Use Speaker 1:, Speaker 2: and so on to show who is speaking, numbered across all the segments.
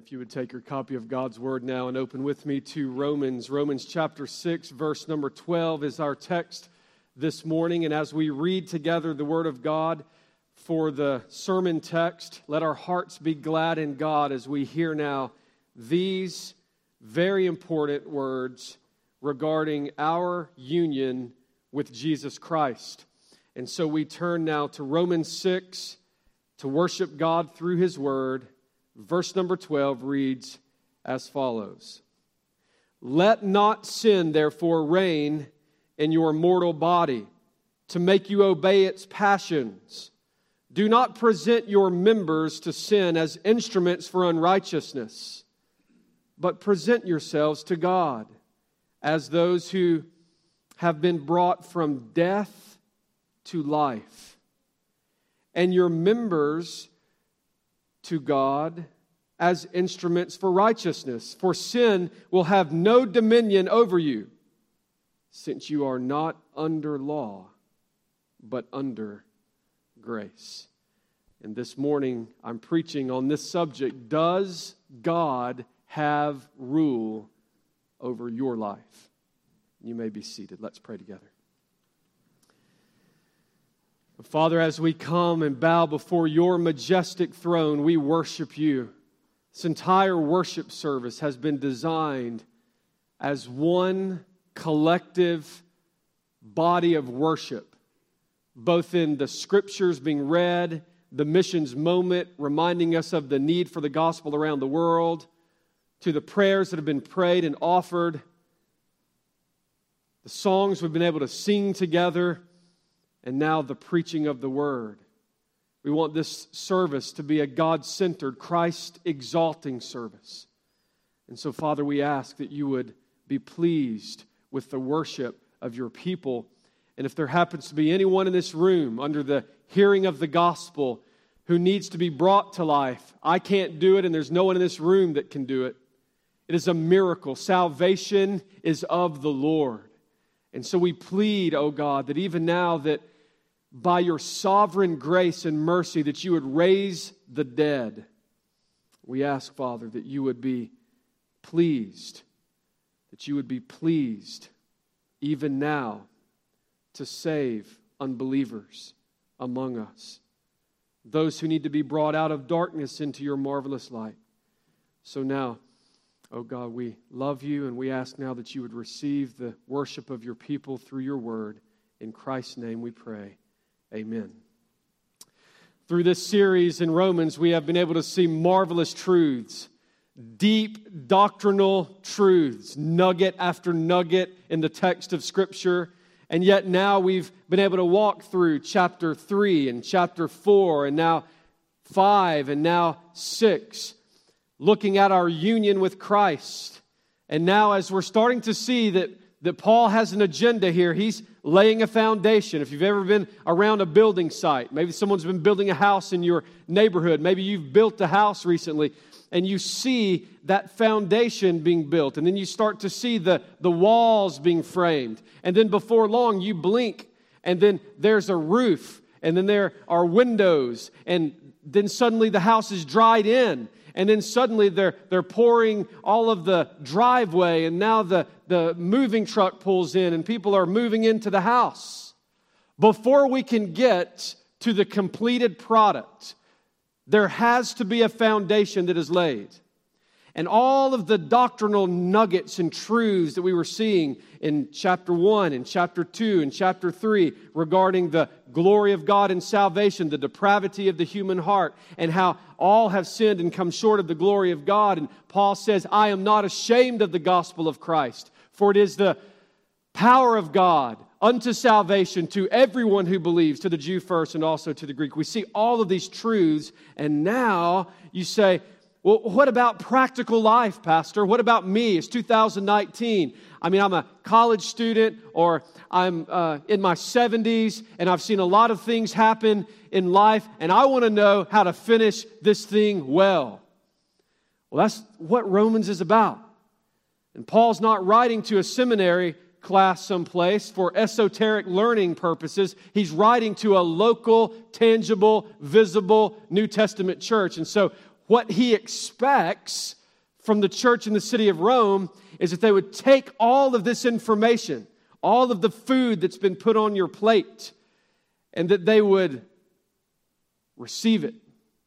Speaker 1: If you would take your copy of God's Word now and open with me to Romans. Romans chapter 6, verse number 12 is our text this morning. And as we read together the Word of God for the sermon text, let our hearts be glad in God as we hear now these very important words regarding our union with Jesus Christ. And so we turn now to Romans 6 to worship God through His Word. Verse number 12 reads as follows. Let not sin therefore reign in your mortal body, to make you obey its passions. Do not present your members to sin as instruments for unrighteousness, but present yourselves to God as those who have been brought from death to life, and your members to God as instruments for righteousness. For sin will have no dominion over you, since you are not under law, but under grace. And this morning I'm preaching on this subject. Does God have rule over your life? You may be seated. Let's pray together. Father, as we come and bow before your majestic throne, we worship you. This entire worship service has been designed as one collective body of worship, both in the scriptures being read, the missions moment reminding us of the need for the gospel around the world, to the prayers that have been prayed and offered, the songs we've been able to sing together, and now the preaching of the Word. We want this service to be a God-centered, Christ-exalting service. And so, Father, we ask that you would be pleased with the worship of your people. And if there happens to be anyone in this room under the hearing of the gospel who needs to be brought to life, I can't do it, and there's no one in this room that can do it. It is a miracle. Salvation is of the Lord. And so we plead, oh God, that even now that by your sovereign grace and mercy that you would raise the dead. We ask, Father, that you would be pleased, even now to save unbelievers among us, those who need to be brought out of darkness into your marvelous light. So now, oh God, we love you, and we ask now that you would receive the worship of your people through your word. In Christ's name we pray. Amen. Through this series in Romans, we have been able to see marvelous truths, deep doctrinal truths, nugget after nugget in the text of Scripture. And yet now we've been able to walk through chapter 3 and chapter 4 and now 5 and now 6, looking at our union with Christ. And now as we're starting to see that Paul has an agenda here, he's laying a foundation. If you've ever been around a building site, maybe someone's been building a house in your neighborhood, maybe you've built a house recently, and you see that foundation being built, and then you start to see the walls being framed, and then before long you blink, and then there's a roof, and then there are windows, and then suddenly the house is dried in. And then suddenly they're pouring all of the driveway, and now the moving truck pulls in and people are moving into the house. Before we can get to the completed product, there has to be a foundation that is laid. And all of the doctrinal nuggets and truths that we were seeing in chapter 1 and chapter 2 and chapter 3 regarding the glory of God and salvation, the depravity of the human heart, and how all have sinned and come short of the glory of God. And Paul says, I am not ashamed of the gospel of Christ, for it is the power of God unto salvation to everyone who believes, to the Jew first and also to the Greek. We see all of these truths, and now you say, well, what about practical life, Pastor? What about me? It's 2019. I mean, I'm a college student, or I'm in my 70s, and I've seen a lot of things happen in life, and I want to know how to finish this thing well. Well, that's what Romans is about. And Paul's not writing to a seminary class someplace for esoteric learning purposes. He's writing to a local, tangible, visible New Testament church. And so what he expects from the church in the city of Rome is that they would take all of this information, all of the food that's been put on your plate, and that they would receive it.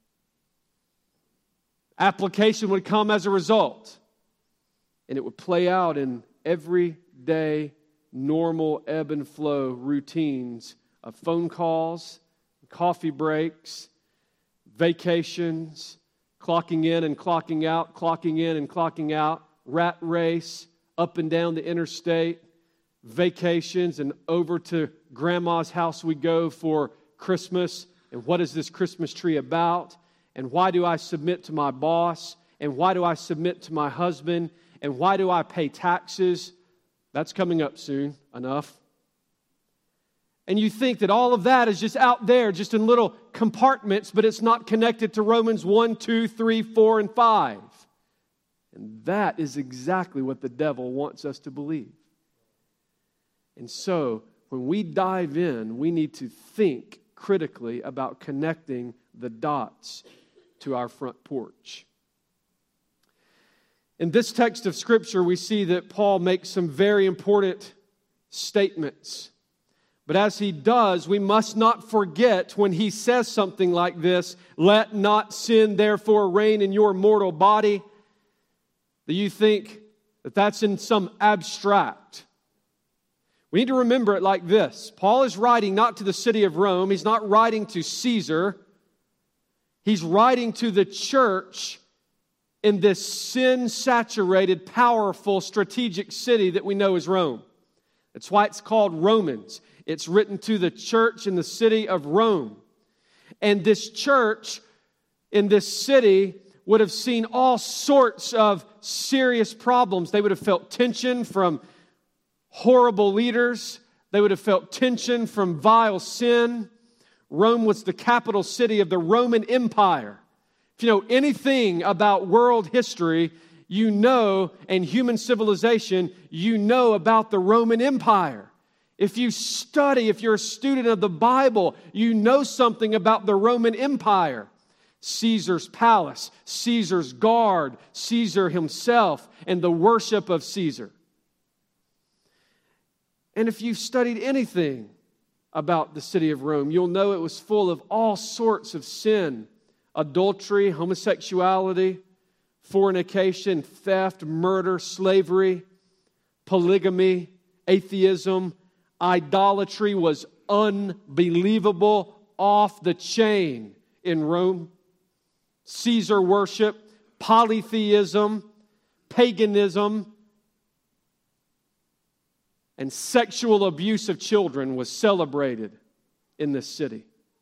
Speaker 1: Application would come as a result, and it would play out in everyday, normal ebb and flow routines of phone calls, coffee breaks, vacations, clocking in and clocking out, clocking in and clocking out, rat race, up and down the interstate, vacations, and over to grandma's house we go for Christmas. And what is this Christmas tree about? And why do I submit to my boss? And why do I submit to my husband? And why do I pay taxes? That's coming up soon enough. And you think that all of that is just out there, just in little compartments, but it's not connected to Romans 1, 2, 3, 4, and 5. And that is exactly what the devil wants us to believe. And so, when we dive in, we need to think critically about connecting the dots to our front porch. In this text of Scripture, we see that Paul makes some very important statements. But as he does, we must not forget when he says something like this, "Let not sin therefore reign in your mortal body," that you think that that's in some abstract. We need to remember it like this. Paul is writing not to the city of Rome. He's not writing to Caesar. He's writing to the church in this sin-saturated, powerful, strategic city that we know as Rome. That's why it's called Romans. It's written to the church in the city of Rome. And this church in this city would have seen all sorts of serious problems. They would have felt tension from horrible leaders. They would have felt tension from vile sin. Rome was the capital city of the Roman Empire. If you know anything about world history, you know, and human civilization, you know about the Roman Empire. If you study, if you're a student of the Bible, you know something about the Roman Empire. Caesar's palace, Caesar's guard, Caesar himself, and the worship of Caesar. And if you've studied anything about the city of Rome, you'll know it was full of all sorts of sin: adultery, homosexuality, fornication, theft, murder, slavery, polygamy, atheism. Idolatry was unbelievable, off the chain in Rome. Caesar worship, polytheism, paganism, and sexual abuse of children was celebrated in this city.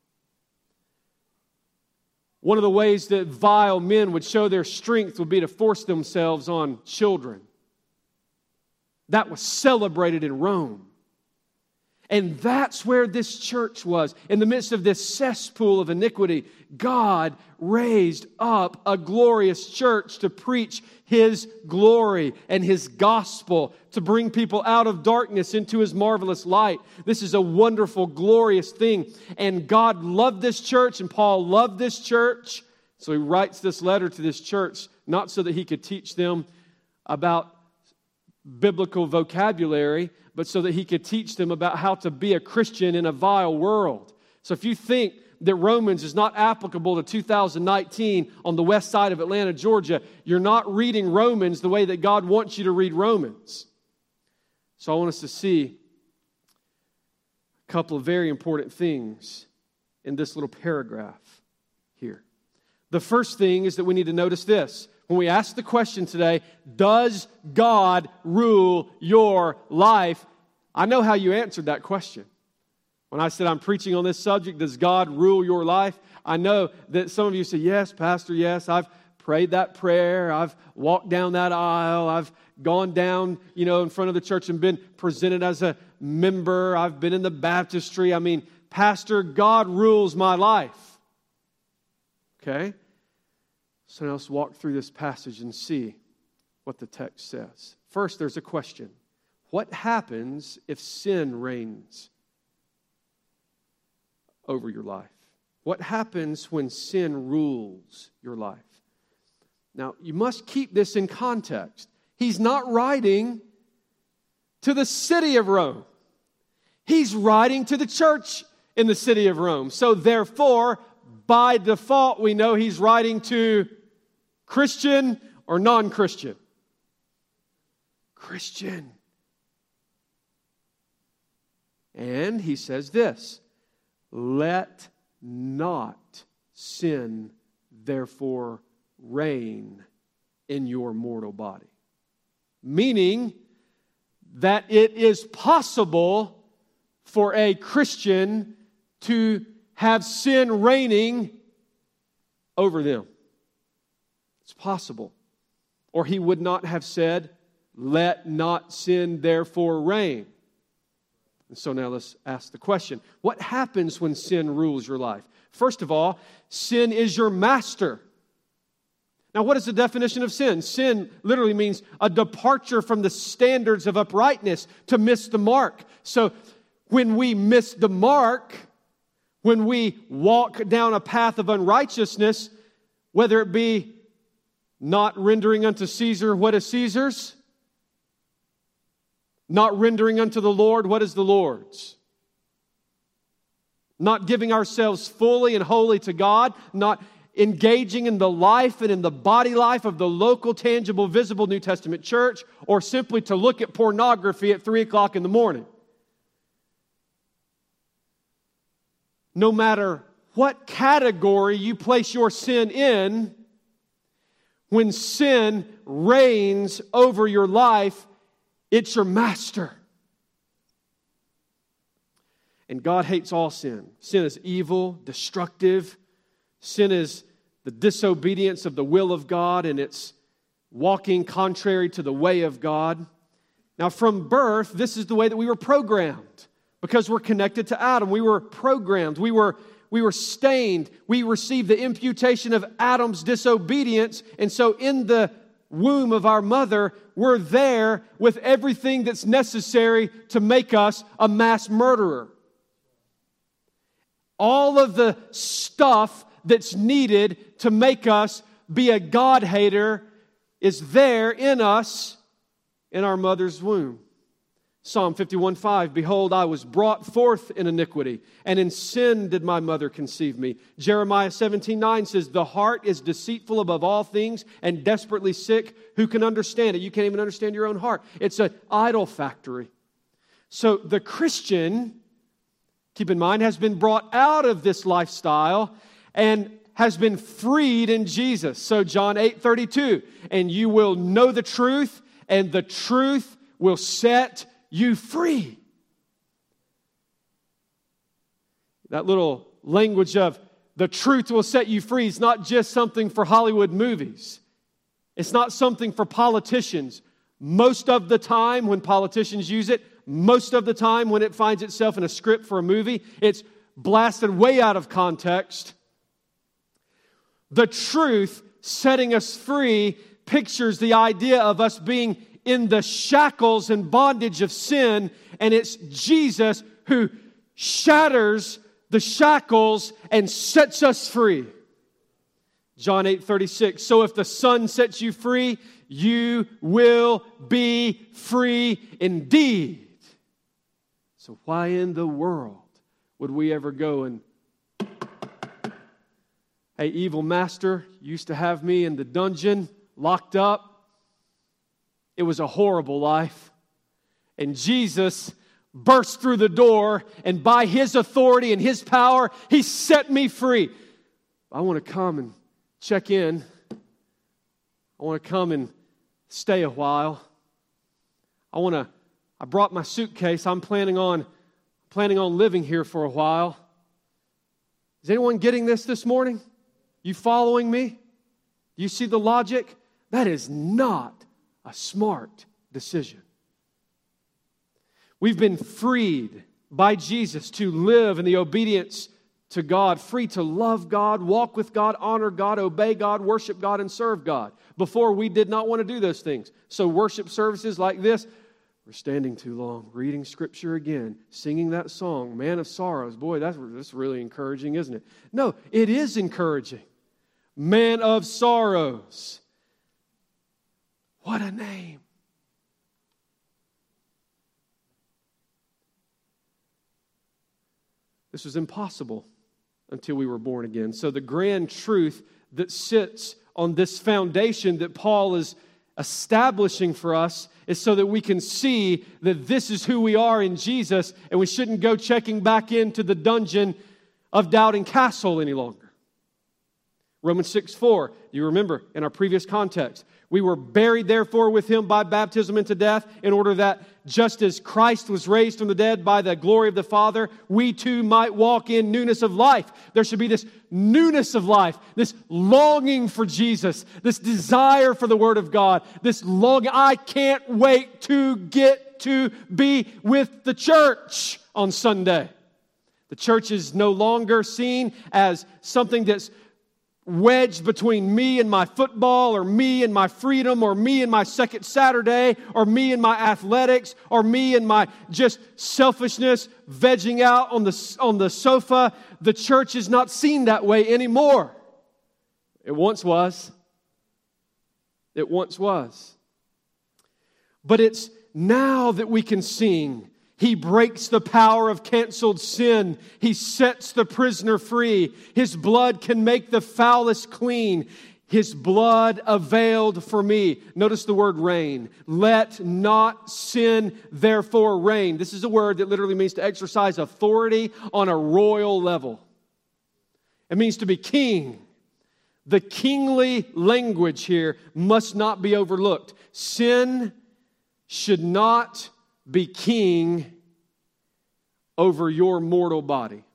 Speaker 1: One of the ways that vile men would show their strength would be to force themselves on children. That was celebrated in Rome. And that's where this church was. In the midst of this cesspool of iniquity, God raised up a glorious church to preach His glory and His gospel, to bring people out of darkness into His marvelous light. This is a wonderful, glorious thing. And God loved this church, and Paul loved this church. So he writes this letter to this church, not so that he could teach them about biblical vocabulary, but so that he could teach them about how to be a Christian in a vile world. So if you think that Romans is not applicable to 2019 on the west side of Atlanta, Georgia, you're not reading Romans the way that God wants you to read Romans. So I want us to see a couple of very important things in this little paragraph here. The first thing is that we need to notice this. When we ask the question today, does God rule your life? I know how you answered that question. When I said I'm preaching on this subject, does God rule your life? I know that some of you say, yes, Pastor, yes, I've prayed that prayer. I've walked down that aisle. I've gone down, in front of the church and been presented as a member. I've been in the baptistry. Pastor, God rules my life. Okay? So now let's walk through this passage and see what the text says. First, there's a question. What happens if sin reigns over your life? What happens when sin rules your life? Now, you must keep this in context. He's not writing to the city of Rome. He's writing to the church in the city of Rome. So therefore, by default, we know he's writing to Christian or non-Christian. Christian. And he says this, let not sin therefore reign in your mortal body. Meaning that it is possible for a Christian to have sin reigning over them. It's possible. Or he would not have said, let not sin therefore reign. And so now let's ask the question, what happens when sin rules your life? First of all, sin is your master. Now, what is the definition of sin? Sin literally means a departure from the standards of uprightness, to miss the mark. So when we miss the mark, when we walk down a path of unrighteousness, whether it be not rendering unto Caesar what is Caesar's, not rendering unto the Lord what is the Lord's, not giving ourselves fully and wholly to God, not engaging in the life and in the body life of the local, tangible, visible New Testament church, or simply to look at pornography at 3 o'clock in the morning. No matter what category you place your sin in, when sin reigns over your life, it's your master. And God hates all sin. Sin is evil, destructive. Sin is the disobedience of the will of God, and it's walking contrary to the way of God. Now, from birth, this is the way that we were programmed. Because we're connected to Adam. We were programmed. We were stained. We received the imputation of Adam's disobedience. And so in the womb of our mother, we're there with everything that's necessary to make us a mass murderer. All of the stuff that's needed to make us be a God-hater is there in us in our mother's womb. Psalm 51:5, behold, I was brought forth in iniquity, and in sin did my mother conceive me. Jeremiah 17:9 says, the heart is deceitful above all things and desperately sick. Who can understand it? You can't even understand your own heart. It's an idol factory. So the Christian, keep in mind, has been brought out of this lifestyle and has been freed in Jesus. So John 8:32, and you will know the truth, and the truth will set you free. That little language of the truth will set you free is not just something for Hollywood movies. It's not something for politicians. Most of the time when politicians use it, most of the time when it finds itself in a script for a movie, it's blasted way out of context. The truth setting us free pictures the idea of us being in the shackles and bondage of sin, and it's Jesus who shatters the shackles and sets us free. John 8:36, so if the Son sets you free, you will be free indeed. So why in the world would we ever go and, hey, evil master, you used to have me in the dungeon, locked up. It was a horrible life. And Jesus burst through the door, and by His authority and His power, He set me free. I want to come and check in. I want to come and stay a while. I brought my suitcase. I'm planning on living here for a while. Is anyone getting this morning? You following me? You see the logic? That is not a smart decision. We've been freed by Jesus to live in the obedience to God, free to love God, walk with God, honor God, obey God, worship God, and serve God. Before, we did not want to do those things. So worship services like this, we're standing too long, reading Scripture again, singing that song, Man of Sorrows. Boy, that's really encouraging, isn't it? No, it is encouraging. Man of Sorrows. What a name. This was impossible until we were born again. So the grand truth that sits on this foundation that Paul is establishing for us is so that we can see that this is who we are in Jesus, and we shouldn't go checking back into the dungeon of Doubting Castle any longer. Romans 6:4, you remember in our previous context, we were buried therefore with Him by baptism into death, in order that just as Christ was raised from the dead by the glory of the Father, we too might walk in newness of life. There should be this newness of life, this longing for Jesus, this desire for the Word of God, this longing. I can't wait to get to be with the church on Sunday. The church is no longer seen as something that's wedged between me and my football, or me and my freedom, or me and my second Saturday, or me and my athletics, or me and my just selfishness vegging out on the sofa. The church is not seen that way anymore. It once was. It once was. But it's now that we can sing, He breaks the power of canceled sin. He sets the prisoner free. His blood can make the foulest clean. His blood availed for me. Notice the word reign. Let not sin therefore reign. This is a word that literally means to exercise authority on a royal level. It means to be king. The kingly language here must not be overlooked. Sin should not be king over your mortal body.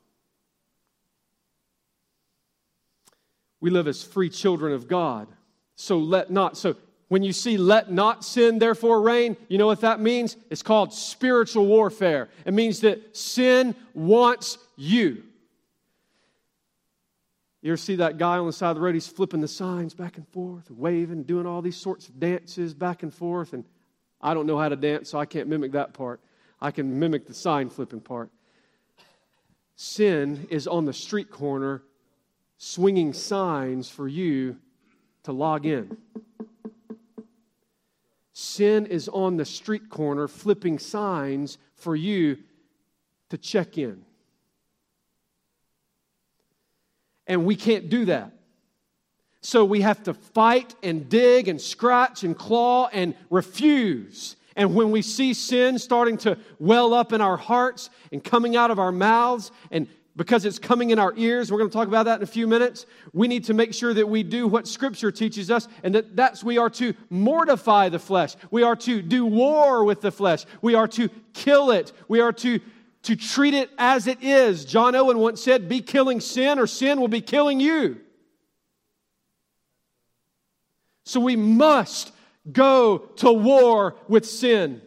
Speaker 1: We live as free children of God. So let not. So when you see let not sin therefore reign, you know what that means? It's called spiritual warfare. It means that sin wants you. You ever see that guy on the side of the road? He's flipping the signs back and forth, waving, doing all these sorts of dances back and forth, and I don't know how to dance, so I can't mimic that part. I can mimic the sign flipping part. Sin is on the street corner swinging signs for you to log in. Sin is on the street corner flipping signs for you to check in. And we can't do that. So we have to fight and dig and scratch and claw and refuse. And when we see sin starting to well up in our hearts and coming out of our mouths, and because it's coming in our ears, we're going to talk about that in a few minutes, we need to make sure that we do what Scripture teaches us, and that's we are to mortify the flesh. We are to do war with the flesh. We are to kill it. We are to treat it as it is. John Owen once said, be killing sin or sin will be killing you. So we must go to war with sin.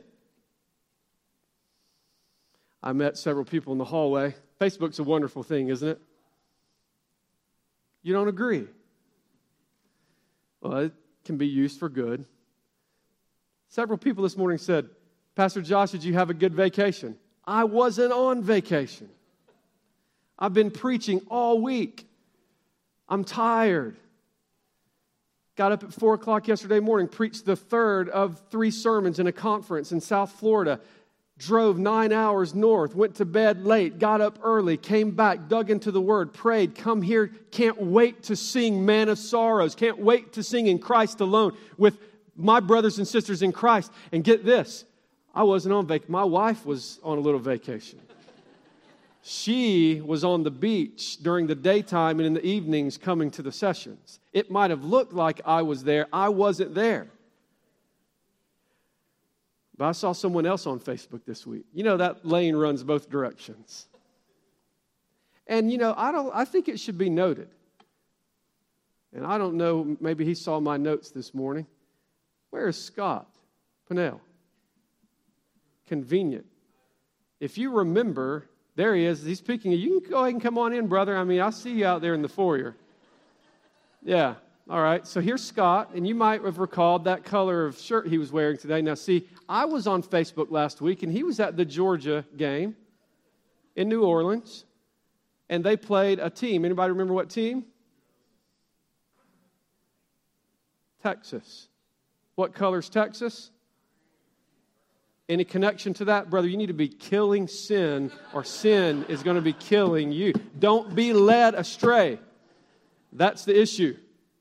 Speaker 1: I met several people in the hallway. Facebook's a wonderful thing, isn't it? You don't agree? Well, it can be used for good. Several people this morning said, Pastor Josh, did you have a good vacation? I wasn't on vacation. I've been preaching all week. I'm tired. Got up at 4 o'clock yesterday morning, preached the third of 3 sermons in a conference in South Florida, drove 9 hours north, went to bed late, got up early, came back, dug into the Word, prayed, come here, can't wait to sing Man of Sorrows, can't wait to sing In Christ Alone with my brothers and sisters in Christ. And get this, I wasn't on vacation. My wife was on a little vacation. She was on the beach during the daytime and in the evenings coming to the sessions. It might have looked like I was there. I wasn't there. But I saw someone else on Facebook this week. You know, that lane runs both directions. And, you know, I think it should be noted. And I don't know, maybe he saw my notes this morning. Where is Scott Pinnell? Convenient. If you remember, there he is. He's speaking. You can go ahead and come on in, brother. I mean, I see you out there in the foyer. Yeah. All right. So here's Scott, and you might have recalled that color of shirt he was wearing today. Now, see, I was on Facebook last week, and he was at the Georgia game in New Orleans, and they played a team. Anybody remember what team? Texas. What color's Texas? Any connection to that? Brother, you need to be killing sin, or sin is going to be killing you. Don't be led astray. That's the issue.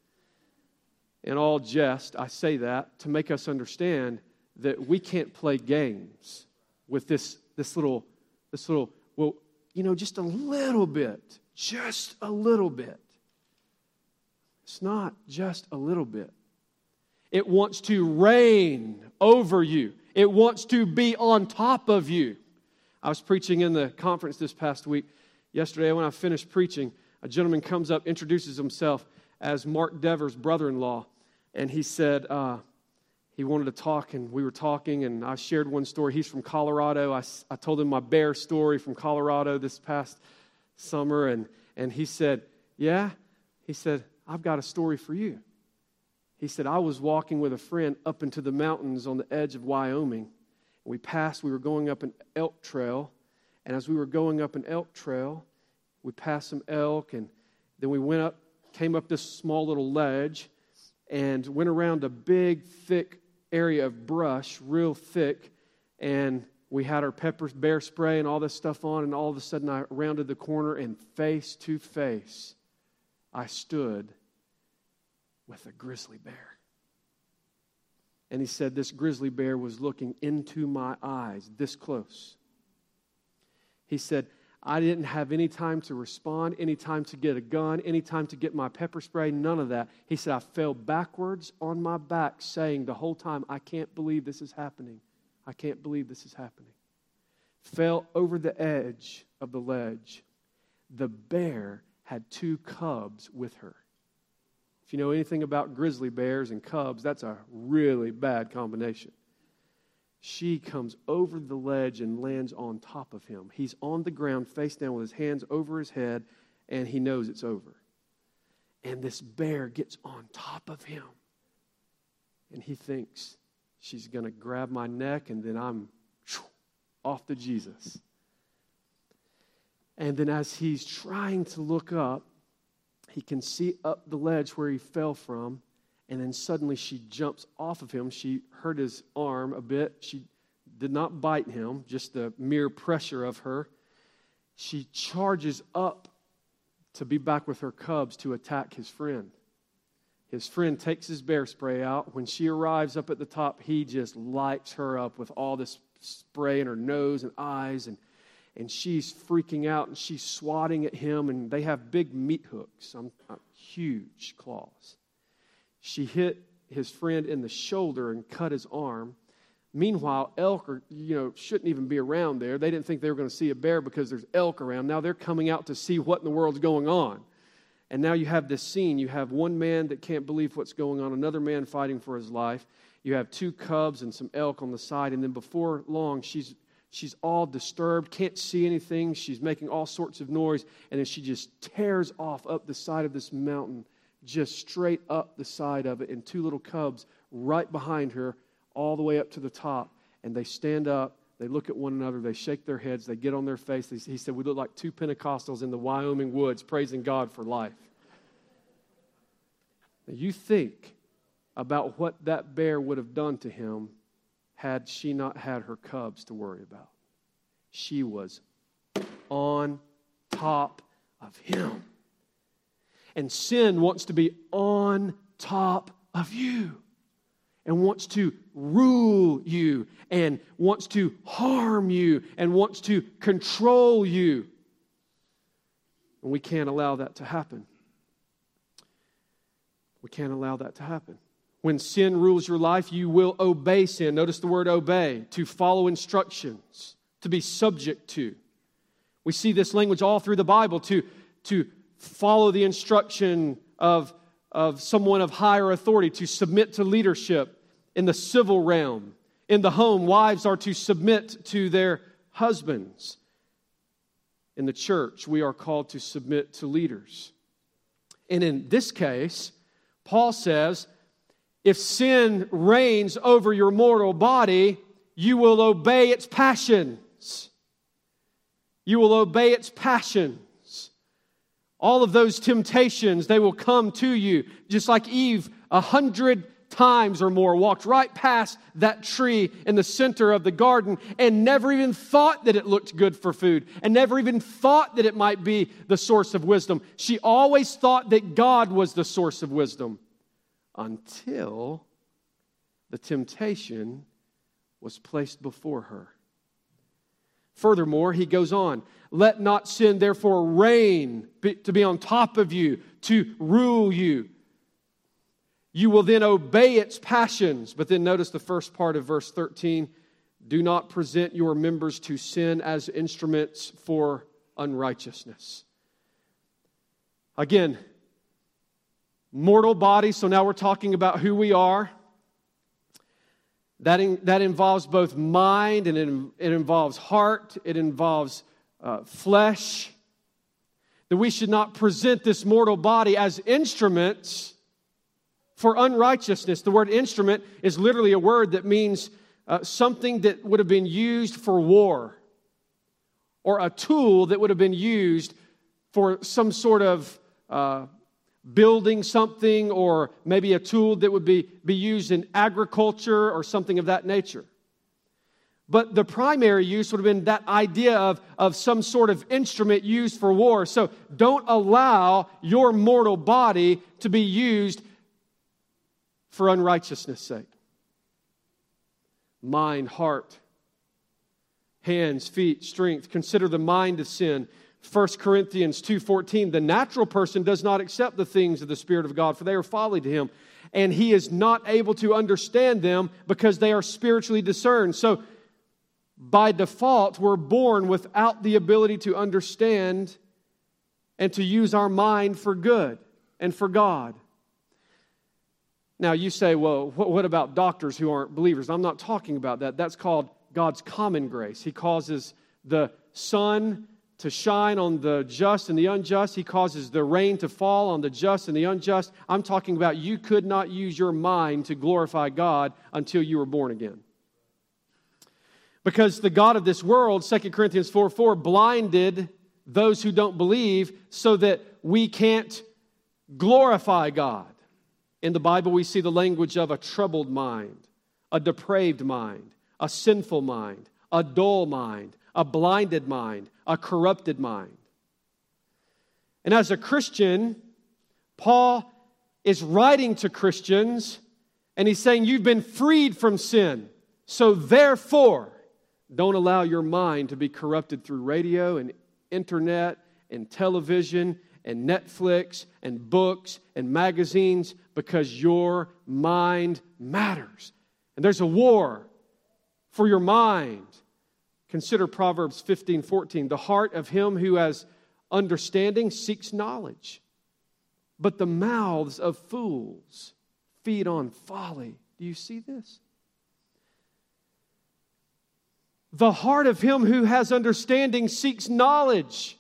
Speaker 1: In all jest, I say that to make us understand that we can't play games with this little, well, just a little bit. Just a little bit. It's not just a little bit. It wants to reign over you. It wants to be on top of you. I was preaching in the conference this past week. Yesterday, when I finished preaching, a gentleman comes up, introduces himself as Mark Dever's brother-in-law. And he said he wanted to talk, and we were talking, and I shared one story. He's from Colorado. I told him my bear story from Colorado this past summer, and he said, yeah? He said, I've got a story for you. He said, I was walking with a friend up into the mountains on the edge of Wyoming. We were going up an elk trail, and as we were going up an elk trail, we passed some elk, and then we came up this small little ledge, and went around a big, thick area of brush, real thick, and we had our bear spray and all this stuff on, and all of a sudden I rounded the corner, and face to face, I stood with a grizzly bear. And he said this grizzly bear was looking into my eyes, this close. He said, I didn't have any time to respond, any time to get a gun, any time to get my pepper spray, none of that. He said, I fell backwards on my back saying the whole time, I can't believe this is happening. I can't believe this is happening. Fell over the edge of the ledge. The bear had 2 cubs with her. If you know anything about grizzly bears and cubs, that's a really bad combination. She comes over the ledge and lands on top of him. He's on the ground, face down, with his hands over his head, and he knows it's over. And this bear gets on top of him. And he thinks she's going to grab my neck, and then I'm off to Jesus. And then as he's trying to look up, he can see up the ledge where he fell from. And then suddenly she jumps off of him. She hurt his arm a bit. She did not bite him, just the mere pressure of her. She charges up to be back with her cubs to attack his friend. His friend takes his bear spray out. When she arrives up at the top, he just lights her up with all this spray in her nose and eyes. And she's freaking out, and she's swatting at him. And they have big meat hooks, huge claws. She hit his friend in the shoulder and cut his arm. Meanwhile, elk shouldn't even be around there. They didn't think they were going to see a bear because there's elk around. Now they're coming out to see what in the world's going on. And now you have this scene. You have one man that can't believe what's going on, another man fighting for his life. You have 2 cubs and some elk on the side. And then before long, she's all disturbed, can't see anything. She's making all sorts of noise. And then she just tears off up the side of this mountain, just straight up the side of it, and 2 little cubs right behind her all the way up to the top. And they stand up, they look at one another, they shake their heads, they get on their face. He said, we look like 2 Pentecostals in the Wyoming woods praising God for life. Now you think about what that bear would have done to him had she not had her cubs to worry about. She was on top of him. And sin wants to be on top of you and wants to rule you and wants to harm you and wants to control you. And we can't allow that to happen. We can't allow that to happen. When sin rules your life, you will obey sin. Notice the word obey, to follow instructions, to be subject to. We see this language all through the Bible, to follow the instruction of someone of higher authority, to submit to leadership in the civil realm. In the home, wives are to submit to their husbands. In the church, we are called to submit to leaders. And in this case, Paul says, if sin reigns over your mortal body, you will obey its passions. You will obey its passions. All of those temptations, they will come to you. Just like Eve 100 times or more, walked right past that tree in the center of the garden and never even thought that it looked good for food and never even thought that it might be the source of wisdom. She always thought that God was the source of wisdom until the temptation was placed before her. Furthermore, he goes on, let not sin therefore reign to be on top of you, to rule you. You will then obey its passions. But then notice the first part of verse 13. Do not present your members to sin as instruments for unrighteousness. Again, mortal body, so now we're talking about who we are. That involves both mind and it involves heart. It involves flesh. That we should not present this mortal body as instruments for unrighteousness. The word instrument is literally a word that means something that would have been used for war, or a tool that would have been used for some sort of building something, or maybe a tool that would be used in agriculture or something of that nature. But the primary use would have been that idea of some sort of instrument used for war. So don't allow your mortal body to be used for unrighteousness' sake. Mind, heart, hands, feet, strength. Consider the mind of sin. 1 Corinthians 2:14, the natural person does not accept the things of the Spirit of God, for they are folly to him, and he is not able to understand them because they are spiritually discerned. So, by default, we're born without the ability to understand and to use our mind for good and for God. Now, you say, well, what about doctors who aren't believers? I'm not talking about that. That's called God's common grace. He causes the sun to shine on the just and the unjust. He causes the rain to fall on the just and the unjust. I'm talking about you could not use your mind to glorify God until you were born again. Because the God of this world, 2 Corinthians 4:4, blinded those who don't believe so that we can't glorify God. In the Bible, we see the language of a troubled mind, a depraved mind, a sinful mind, a dull mind, a blinded mind, a corrupted mind. And as a Christian, Paul is writing to Christians, and he's saying, you've been freed from sin. So therefore, don't allow your mind to be corrupted through radio and internet and television and Netflix and books and magazines, because your mind matters. And there's a war for your mind. Consider Proverbs 15:14. The heart of him who has understanding seeks knowledge, but the mouths of fools feed on folly. Do you see this? The heart of him who has understanding seeks knowledge.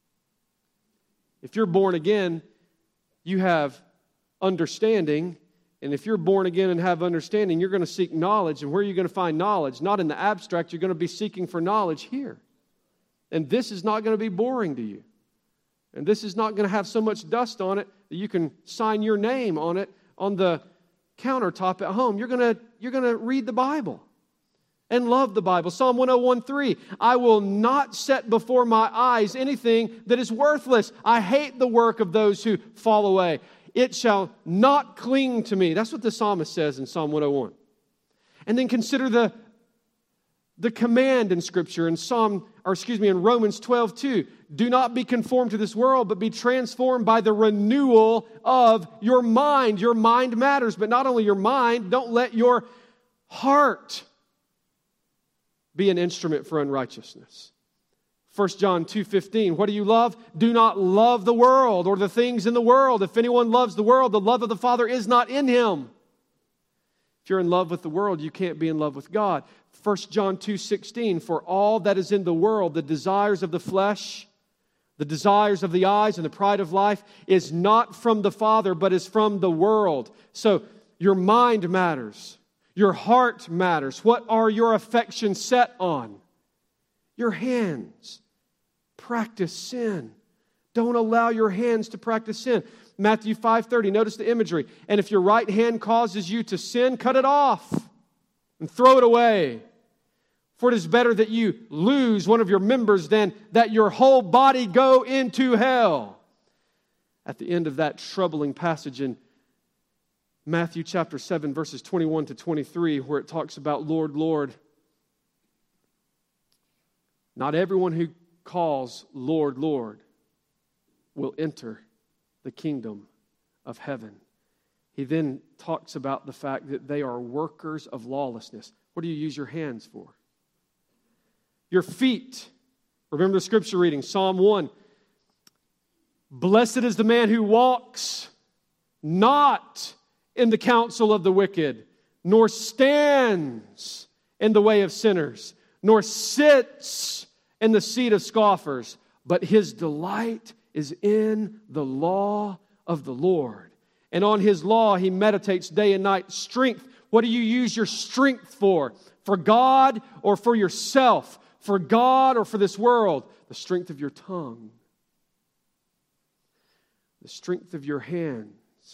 Speaker 1: If you're born again, you have understanding. And if you're born again and have understanding, you're going to seek knowledge. And where are you going to find knowledge? Not in the abstract. You're going to be seeking for knowledge here. And this is not going to be boring to you. And this is not going to have so much dust on it that you can sign your name on it on the countertop at home. You're going to read the Bible and love the Bible. Psalm 101:3, I will not set before my eyes anything that is worthless. I hate the work of those who fall away. It shall not cling to me. That's what the psalmist says in Psalm 101. And then consider the command in Scripture in in Romans 12:2. Do not be conformed to this world, but be transformed by the renewal of your mind. Your mind matters, but not only your mind, don't let your heart be an instrument for unrighteousness. 1 John 2:15, what do you love? Do not love the world or the things in the world. If anyone loves the world, the love of the Father is not in him. If you're in love with the world, you can't be in love with God. 1 John 2:16, for all that is in the world, the desires of the flesh, the desires of the eyes, and the pride of life is not from the Father, but is from the world. So your mind matters. Your heart matters. What are your affections set on? Your hands. Practice sin. Don't allow your hands to practice sin. Matthew 5:30, notice the imagery. And if your right hand causes you to sin, cut it off and throw it away. For it is better that you lose one of your members than that your whole body go into hell. At the end of that troubling passage in Matthew chapter 7, verses 21 to 23, where it talks about, Lord, Lord, not everyone who calls Lord, Lord will enter the kingdom of heaven. He then talks about the fact that they are workers of lawlessness. What do you use your hands for? Your feet. Remember the scripture reading, Psalm 1. Blessed is the man who walks not in the counsel of the wicked, nor stands in the way of sinners, nor sits in the seat of scoffers, but his delight is in the law of the Lord. And on his law he meditates day and night. Strength. What do you use your strength for? For God or for yourself? For God or for this world? The strength of your tongue. The strength of your hands.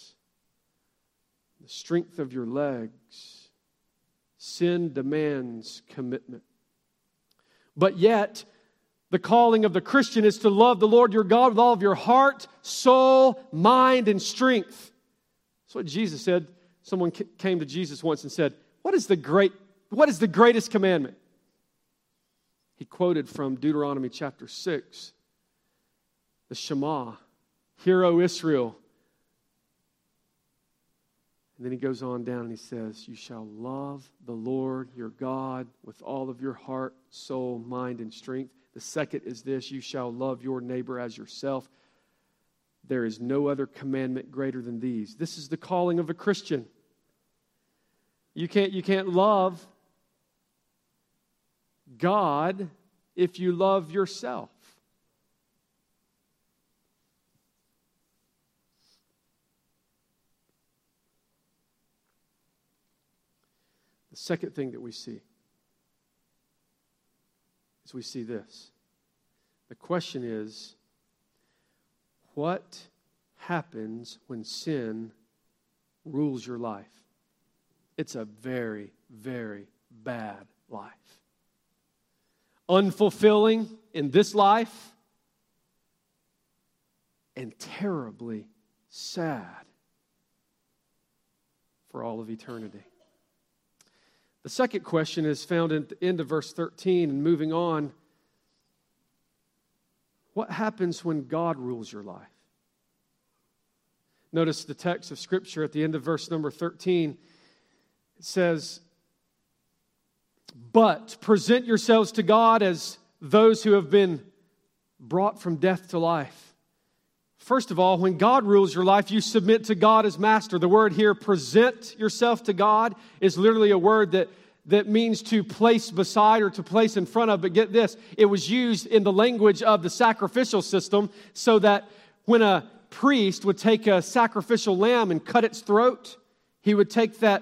Speaker 1: The strength of your legs. Sin demands commitment. But yet, the calling of the Christian is to love the Lord your God with all of your heart, soul, mind, and strength. That's what Jesus said. Someone came to Jesus once and said, What is the greatest commandment? He quoted from Deuteronomy chapter 6, the Shema, Hear, O Israel. And then he goes on down and he says, You shall love the Lord your God with all of your heart, soul, mind, and strength. The second is this, you shall love your neighbor as yourself. There is no other commandment greater than these. This is the calling of a Christian. You can't love God if you love yourself. The second thing that we see is we see this. The question is, what happens when sin rules your life? It's a very, very bad life. Unfulfilling in this life and terribly sad for all of eternity. The second question is found at the end of verse 13 and moving on. What happens when God rules your life? Notice the text of Scripture at the end of verse number 13. It says, But present yourselves to God as those who have been brought from death to life. First of all, when God rules your life, you submit to God as master. The word here, present yourself to God, is literally a word that means to place beside or to place in front of. But get this, it was used in the language of the sacrificial system so that when a priest would take a sacrificial lamb and cut its throat, he would take that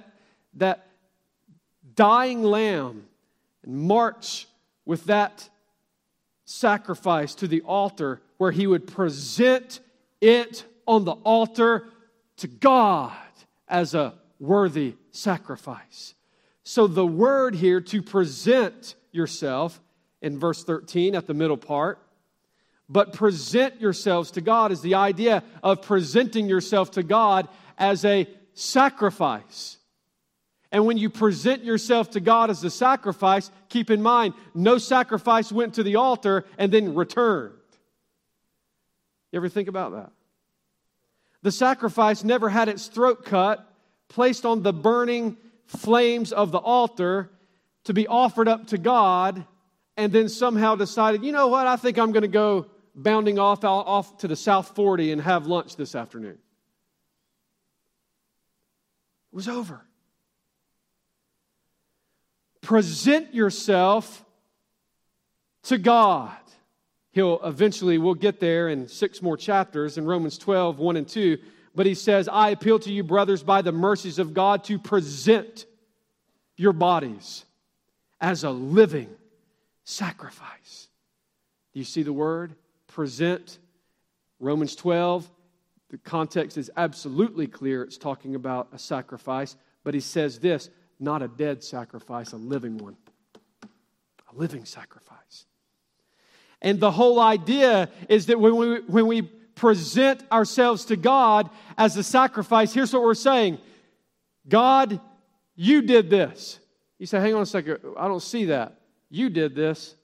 Speaker 1: dying lamb and march with that sacrifice to the altar where he would present it on the altar to God as a worthy sacrifice. So the word here, to present yourself, in verse 13 at the middle part, but present yourselves to God is the idea of presenting yourself to God as a sacrifice. And when you present yourself to God as a sacrifice, keep in mind, no sacrifice went to the altar and then returned. You ever think about that? The sacrifice never had its throat cut, placed on the burning flames of the altar to be offered up to God, and then somehow decided, you know what, I think I'm going to go bounding off to the South 40 and have lunch this afternoon. It was over. Present yourself to God. We'll get there in 6 more chapters in Romans 12, 1 and 2. But he says, I appeal to you, brothers, by the mercies of God, to present your bodies as a living sacrifice. Do you see the word? Present. Romans 12, The context is absolutely clear. It's talking about a sacrifice. But he says this, not a dead sacrifice, a living one. A living sacrifice. And the whole idea is that when we present ourselves to God as a sacrifice, here's what we're saying. God, you did this. You say, hang on a second, I don't see that. You did this.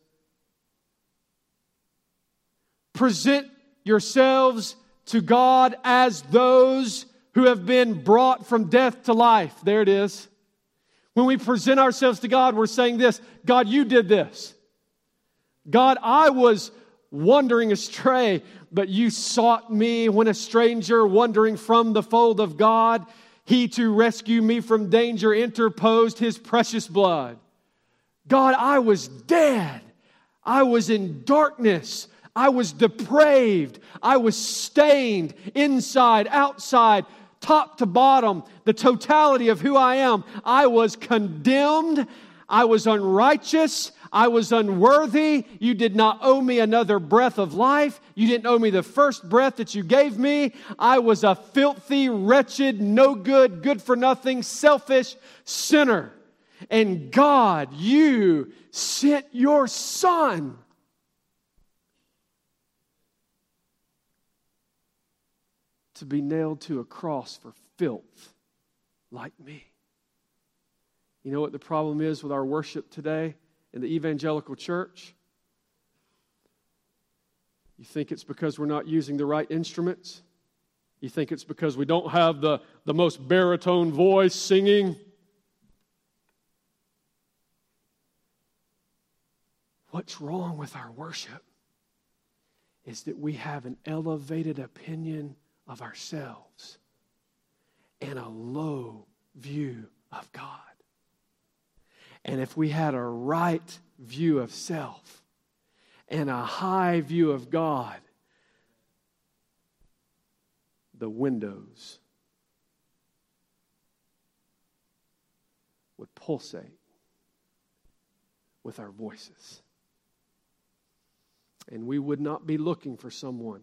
Speaker 1: Present yourselves to God as those who have been brought from death to life. There it is. When we present ourselves to God, we're saying this, God, you did this. God, I was wandering astray, but you sought me when a stranger wandering from the fold of God, he to rescue me from danger interposed his precious blood. God, I was dead. I was in darkness. I was depraved. I was stained inside, outside, top to bottom, the totality of who I am. I was condemned. I was unrighteous. I was unworthy. You did not owe me another breath of life. You didn't owe me the first breath that you gave me. I was a filthy, wretched, no good, good for nothing, selfish sinner. And God, you sent your Son to be nailed to a cross for filth like me. You know what the problem is with our worship today in the evangelical church? You think it's because we're not using the right instruments? You think it's because we don't have the most baritone voice singing? What's wrong with our worship is that we have an elevated opinion of ourselves and a low view of God. And if we had a right view of self and a high view of God, the windows would pulsate with our voices. And we would not be looking for someone.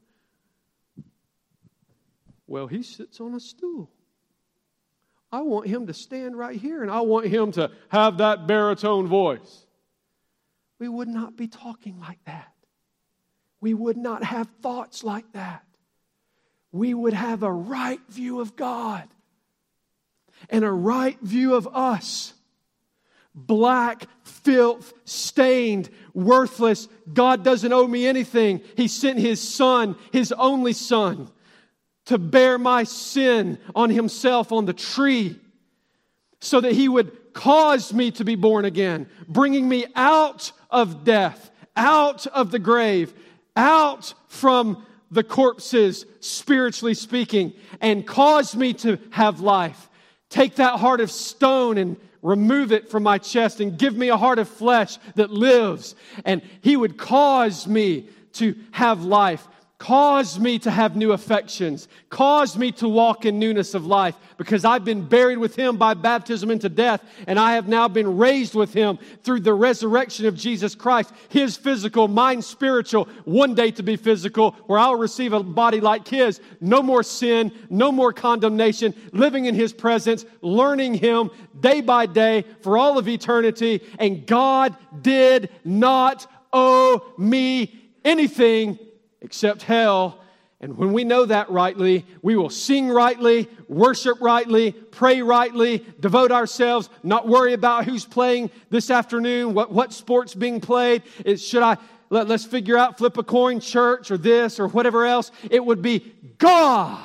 Speaker 1: Well, he sits on a stool. I want him to stand right here, and I want him to have that baritone voice. We would not be talking like that. We would not have thoughts like that. We would have a right view of God and a right view of us. Black, filth, stained, worthless. God doesn't owe me anything. He sent His Son, His only Son, to bear my sin on Himself on the tree so that He would cause me to be born again, bringing me out of death, out of the grave, out from the corpses, spiritually speaking, and cause me to have life. Take that heart of stone and remove it from my chest and give me a heart of flesh that lives. And He would cause me to have life. Cause me to have new affections. Cause me to walk in newness of life, because I've been buried with Him by baptism into death, and I have now been raised with Him through the resurrection of Jesus Christ. His physical, mine spiritual, one day to be physical, where I'll receive a body like His. No more sin, no more condemnation, living in His presence, learning Him day by day for all of eternity. And God did not owe me anything except hell. And when we know that rightly, we will sing rightly, worship rightly, pray rightly, devote ourselves, not worry about who's playing this afternoon, what sport's being played. Let's figure out, flip a coin, church or this or whatever else. It would be God.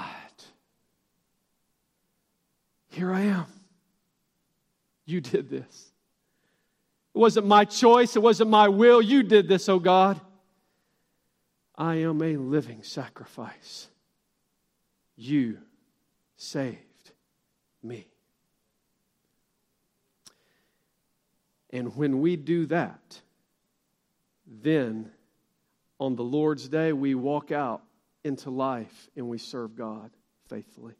Speaker 1: Here I am. You did this. It wasn't my choice. It wasn't my will. You did this, oh God. I am a living sacrifice. You saved me. And when we do that, then on the Lord's day, we walk out into life and we serve God faithfully.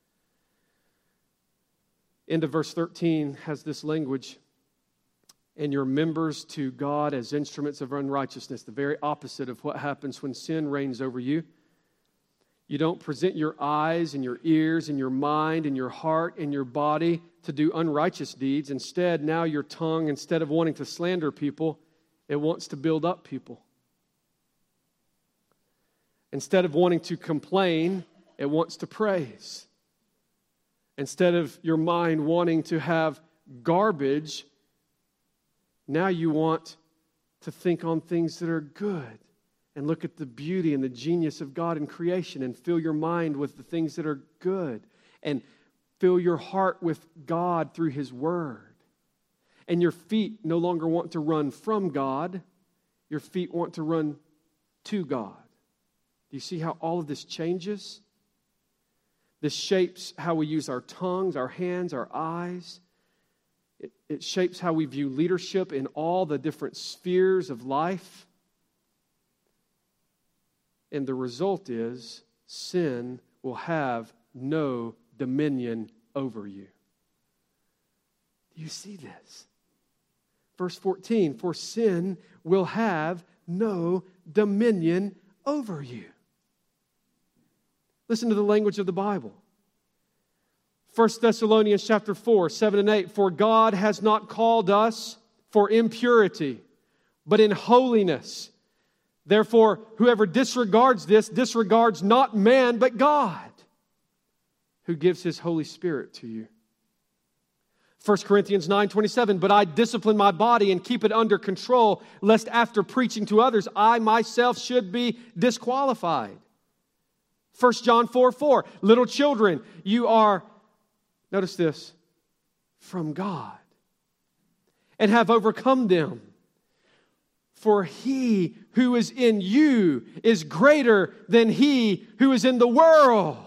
Speaker 1: End of verse 13 has this language, and your members to God as instruments of unrighteousness, the very opposite of what happens when sin reigns over you. You don't present your eyes and your ears and your mind and your heart and your body to do unrighteous deeds. Instead, now your tongue, instead of wanting to slander people, it wants to build up people. Instead of wanting to complain, it wants to praise. Instead of your mind wanting to have garbage, now you want to think on things that are good and look at the beauty and the genius of God in creation and fill your mind with the things that are good and fill your heart with God through His Word. And your feet no longer want to run from God. Your feet want to run to God. Do you see how all of this changes? This shapes how we use our tongues, our hands, our eyes. It shapes how we view leadership in all the different spheres of life. And the result is sin will have no dominion over you. Do you see this? Verse 14, for sin will have no dominion over you. Listen to the language of the Bible. 1 Thessalonians chapter 4, 7 and 8. For God has not called us for impurity, but in holiness. Therefore, whoever disregards this disregards not man, but God, who gives His Holy Spirit to you. 1 Corinthians 9:27, but I discipline my body and keep it under control, lest after preaching to others, I myself should be disqualified. 1 John 4:4, little children, you are, notice this, from God, and have overcome them. For he who is in you is greater than he who is in the world.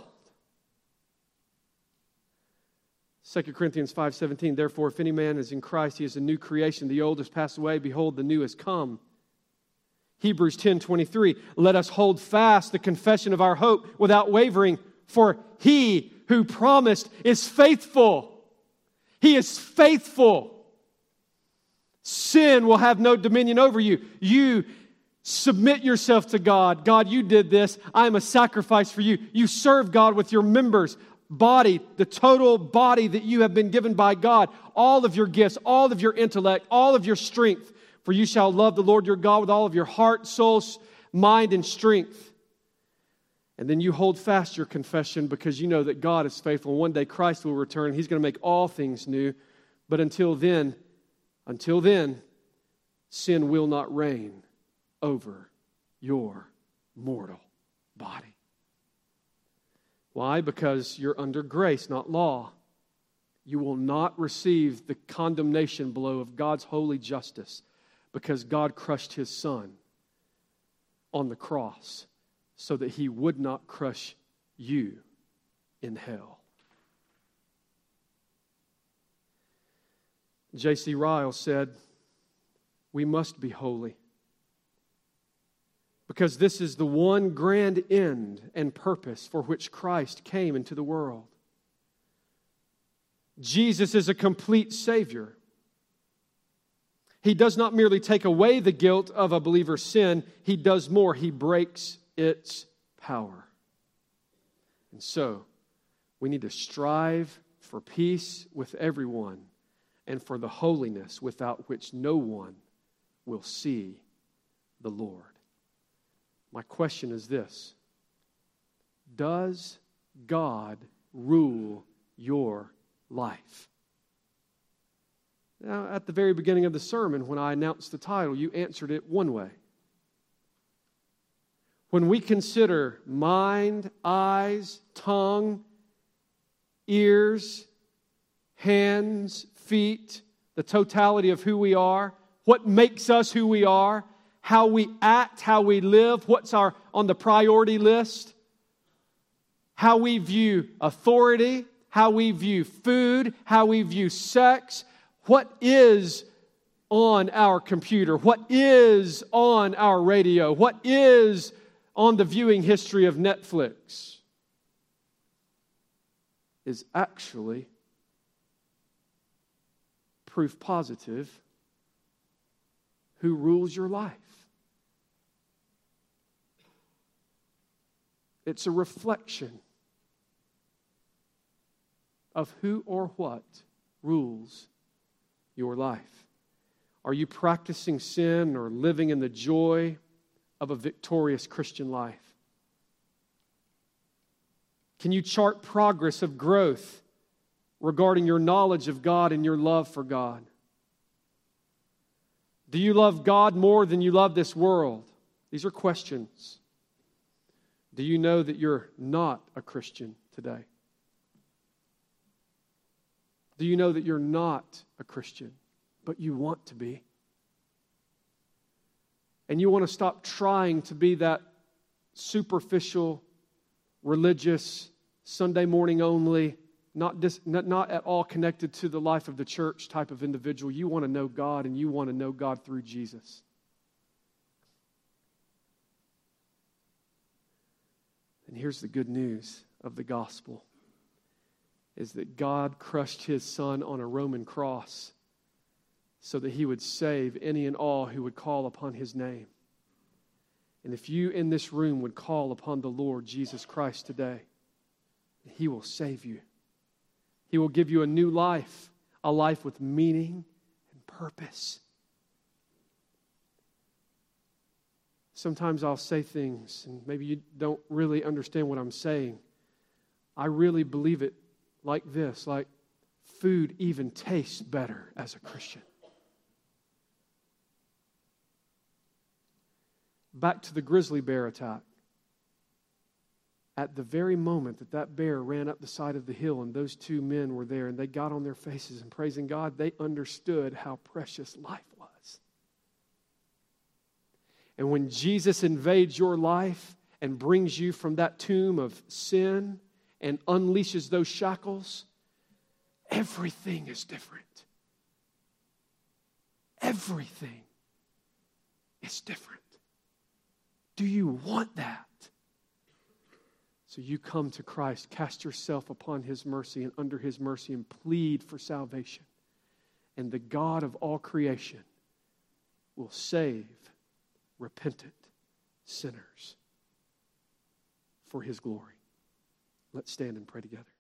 Speaker 1: 2 Corinthians 5:17, therefore, if any man is in Christ, he is a new creation. The old has passed away. Behold, the new has come. Hebrews 10:23, let us hold fast the confession of our hope without wavering, for he who promised is faithful. He is faithful. Sin will have no dominion over you. You submit yourself to God. God, you did this. I am a sacrifice for you. You serve God with your members, body, the total body that you have been given by God, all of your gifts, all of your intellect, all of your strength. For you shall love the Lord your God with all of your heart, soul, mind, and strength. And then you hold fast your confession because you know that God is faithful. One day Christ will return. He's going to make all things new. But until then, sin will not reign over your mortal body. Why? Because you're under grace, not law. You will not receive the condemnation blow of God's holy justice because God crushed His Son on the cross so that He would not crush you in hell. J.C. Ryle said, we must be holy because this is the one grand end and purpose for which Christ came into the world. Jesus is a complete Savior. He does not merely take away the guilt of a believer's sin, He does more. He breaks its power. And so, we need to strive for peace with everyone and for the holiness without which no one will see the Lord. My question is this: does God rule your life? Now, at the very beginning of the sermon, when I announced the title, you answered it one way. When we consider mind, eyes, tongue, ears, hands, feet, the totality of who we are, what makes us who we are, how we act, how we live, what's on the priority list, how we view authority, how we view food, how we view sex, what is on our computer, what is on our radio, what is on the viewing history of Netflix, is actually proof positive who rules your life. It's a reflection of who or what rules your life. Are you practicing sin or living in the joy of a victorious Christian life? Can you chart progress of growth regarding your knowledge of God and your love for God? Do you love God more than you love this world? These are questions. Do you know that you're not a Christian today? Do you know that you're not a Christian, but you want to be? And you want to stop trying to be that superficial, religious, Sunday morning only, not at all connected to the life of the church type of individual. You want to know God, and you want to know God through Jesus. And here's the good news of the gospel, is that God crushed His Son on a Roman cross so that He would save any and all who would call upon His name. And if you in this room would call upon the Lord Jesus Christ today, He will save you. He will give you a new life, a life with meaning and purpose. Sometimes I'll say things, and maybe you don't really understand what I'm saying. I really believe it like this, like food even tastes better as a Christian. Back to the grizzly bear attack. At the very moment that that bear ran up the side of the hill and those two men were there and they got on their faces and praising God, they understood how precious life was. And when Jesus invades your life and brings you from that tomb of sin and unleashes those shackles, everything is different. Everything is different. Do you want that? So you come to Christ, cast yourself upon His mercy and under His mercy and plead for salvation. And the God of all creation will save repentant sinners for His glory. Let's stand and pray together.